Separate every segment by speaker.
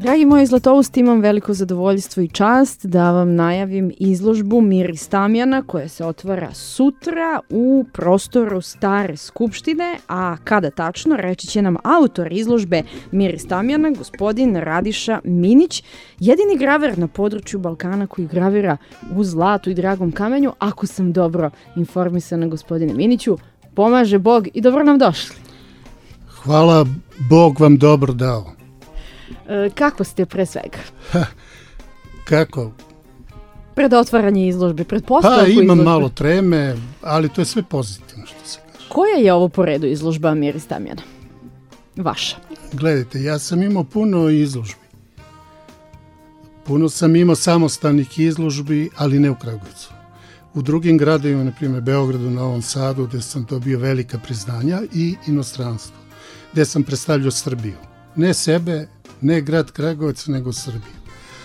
Speaker 1: Dragi moji Zlatousti, imam veliko zadovoljstvo i čast da vam najavim izložbu Miris Tamjana koja se otvara sutra u prostoru Stare skupštine, a kada tačno reći će nam autor izložbe Miris Tamjana, gospodin Radiša Minić, jedini graver na području Balkana koji gravira u zlatu i dragom kamenju. Ako sam dobro informisana, gospodine Miniću, pomaže Bog i dobro nam došli.
Speaker 2: Hvala, Bog vam dobro dao.
Speaker 1: Kako ste pre svega?
Speaker 2: Kako?
Speaker 1: Pred otvaranje izložbe, pred postavku
Speaker 2: izložbe?
Speaker 1: Imam
Speaker 2: malo treme, ali to je sve pozitivno što se kaže.
Speaker 1: Koja je ovo po redu izložba Miris Tamjana? Vaša?
Speaker 2: Gledajte, ja sam imao puno izložbi. Puno sam imao samostalnih izložbi, ali ne u Kragujevcu. U drugim gradovima, na primjer Beogradu, Novom Sadu, gde sam dobio velika priznanja, i inostranstvo, gde sam predstavljao Srbiju. Ne sebe, ne grad Kragujevac, nego Srbiju.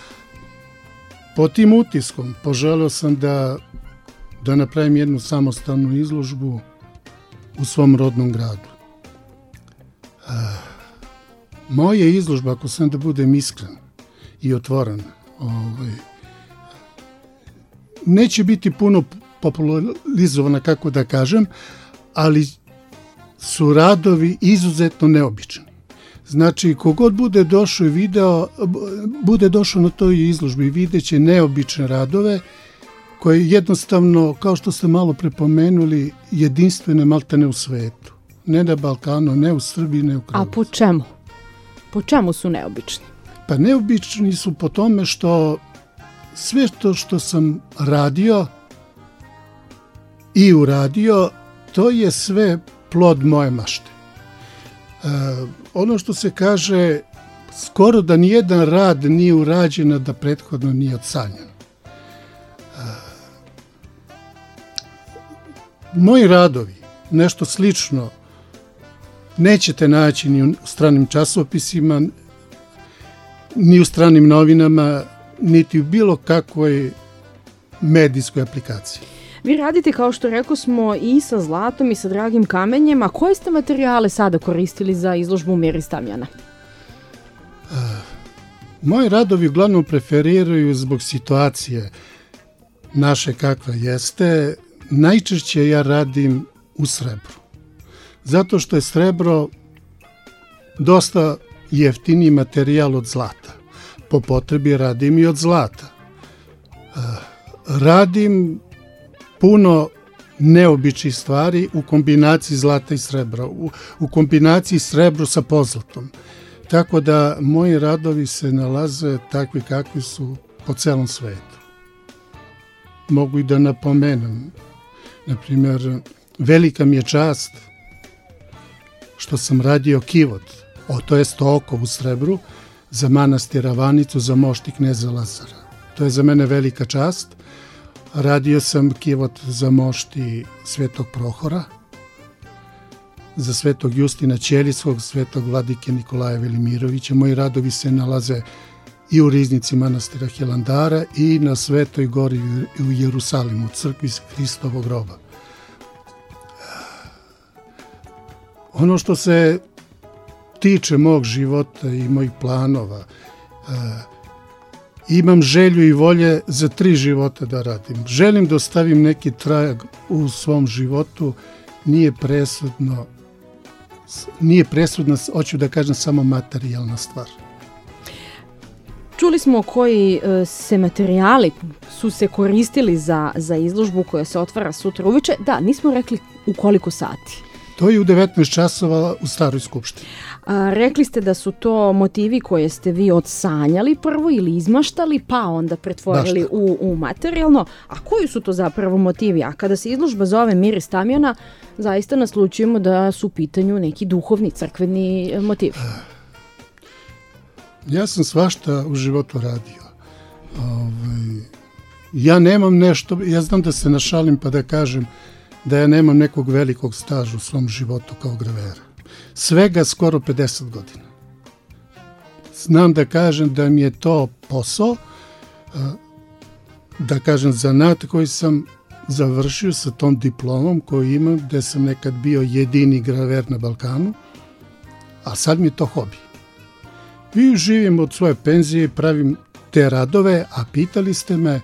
Speaker 2: Po tim utiskom poželeo sam da napravim jednu samostalnu izložbu u svom rodnom gradu. Moja izložba, ako sam da budem iskren i otvoren, neće biti puno popularizovana, kako da kažem, ali su radovi izuzetno neobični. Znači, kogod bude došao i bude došao na toj izložbi i videće neobične radove koje jednostavno, kao što ste malo prepomenuli, jedinstvene maltene u svetu. Ne na Balkanu, ne u Srbiji, ne u Kragujevcu.
Speaker 1: A po čemu? Po čemu su neobični?
Speaker 2: Pa neobični su po tome što sve to što sam radio i uradio, to je sve plod moje mašte. Ono što se kaže, skoro da nijedan rad nije urađen, da prethodno nije odsanjan. Moji radovi, nešto slično, nećete naći ni u stranim časopisima, ni u stranim novinama, niti u bilo kakvoj medijskoj aplikaciji.
Speaker 1: Vi radite, kao što rekao smo, i sa zlatom i sa dragim kamenjem, a koje ste materijale sada koristili za izložbu Miris Tamjana?
Speaker 2: Moji radovi uglavnom preferiraju zbog situacije naše kakva jeste. Najčešće ja radim u srebru. Zato što je srebro dosta jeftiniji materijal od zlata. Po potrebi radim i od zlata. Radim puno neobičnih stvari u kombinaciji zlata i srebra, u kombinaciji srebro sa pozlatom. Tako da moji radovi se nalaze takvi kakvi su po celom svetu. Mogu i da napomenem, na primjer, velika mi je čast što sam radio kivot, to jest oko u srebru, za manastir Ravanicu, za mošti kneza Lazara. To je za mene velika čast. Radio sam kivot za mošti Svetog Prohora, za Svetog Justina Ćelijskog, Svetog vladike Nikolaja Velimirovića. Moji radovi se nalaze i u riznici manastira Hilandara i na Svetoj gori u Jerusalimu, u crkvi Hristovog groba. Ono što se tiče mog života i mojih planova, imam želju i volje za 3 života da radim. Želim da ostavim neki trag u svom životu, nije presudna, hoću da kažem, samo materijalna stvar.
Speaker 1: Čuli smo koji se materijali su se koristili za izložbu koja se otvara sutra uveče. Da, nismo rekli u koliko sati.
Speaker 2: To je u 19 časova u Staroj skupštini.
Speaker 1: Rekli ste da su to motivi koje ste vi odsanjali prvo ili izmaštali, pa onda pretvorili u materijalno. A koji su to zapravo motivi? A kada se izložba zove Miris Tamjana, zaista naslućujemo da su u pitanju neki duhovni, crkveni motivi.
Speaker 2: Ja sam svašta u životu radio. Ja nemam nešto, ja znam da se našalim pa da kažem da ja nemam nekog velikog staža u svom životu kao gravera. Svega skoro 50 godina. Znam da kažem da mi je to posao, da kažem zanat koji sam završio sa tom diplomom koju imam, gde sam nekad bio jedini graver na Balkanu, a sad mi je to hobi. I živim od svoje penzije i pravim te radove, a pitali ste me,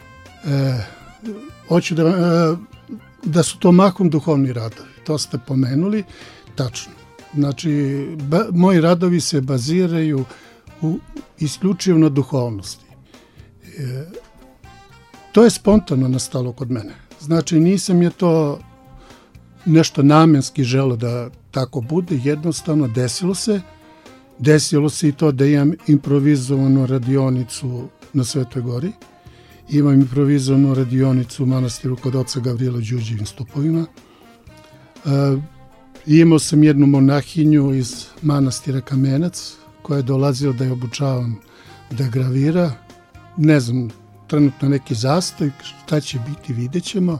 Speaker 2: hoću da su to mahom duhovni radovi. To ste pomenuli, tačno. Znači, moji radovi se baziraju isključivo na duhovnosti. To je spontano nastalo kod mene. Znači, nisam je to nešto namenski želeo da tako bude, jednostavno desilo se. Desilo se i to da imam improvizovanu radionicu na Svetoj Gori. Imam improvizovanu radionicu u manastiru kod oca Gavrijela Đurđevim stupovima. Imao sam jednu monahinju iz manastira Kamenac koja je dolazila da je obučavam da gravira. Ne znam, trenutno neki zastoj, šta će biti, vidjet ćemo.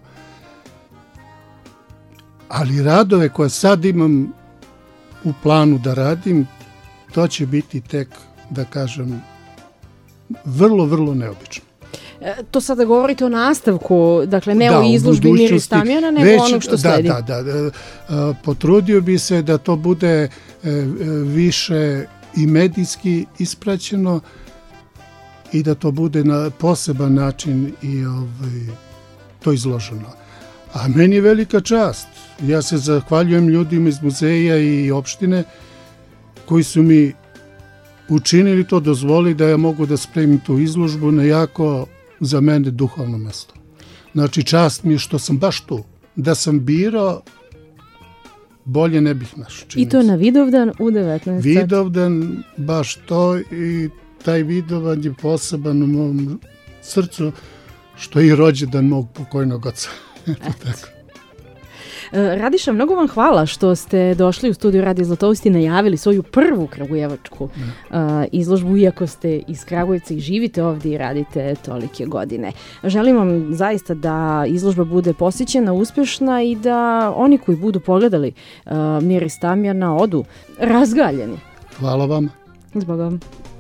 Speaker 2: Ali radove koje sad imam u planu da radim, to će biti tek, da kažem, vrlo, vrlo neobično.
Speaker 1: To sada govorite o nastavku, dakle ne o izložbi Miris Tamjana, nego ono što sledi.
Speaker 2: Da. Potrudio bi se da to bude više i medijski ispraćeno i da to bude na poseban način i to izloženo. A meni je velika čast. Ja se zahvaljujem ljudima iz muzeja i opštine koji su mi učinili to, dozvoli da ja mogu da spremim tu izložbu na jako za mene duhovno mesto. Znači, čast mi je što sam baš tu. Da sam birao, bolje ne bih našao.
Speaker 1: I to na Vidovdan u 19.
Speaker 2: Vidovdan, baš to, i taj Vidovdan je poseban u mom srcu, što je i rođendan mog pokojnog oca. Tako.
Speaker 1: Radiša, mnogo vam hvala što ste došli u studiju Radio Zlatoust i najavili svoju prvu kragujevačku izložbu, iako ste iz Kragujevca i živite ovdje i radite tolike godine. Želim vam zaista da izložba bude posjećena, uspješna i da oni koji budu pogledali Miris Tamjana odu razgaljeni.
Speaker 2: Hvala vam.
Speaker 1: Zbog vam.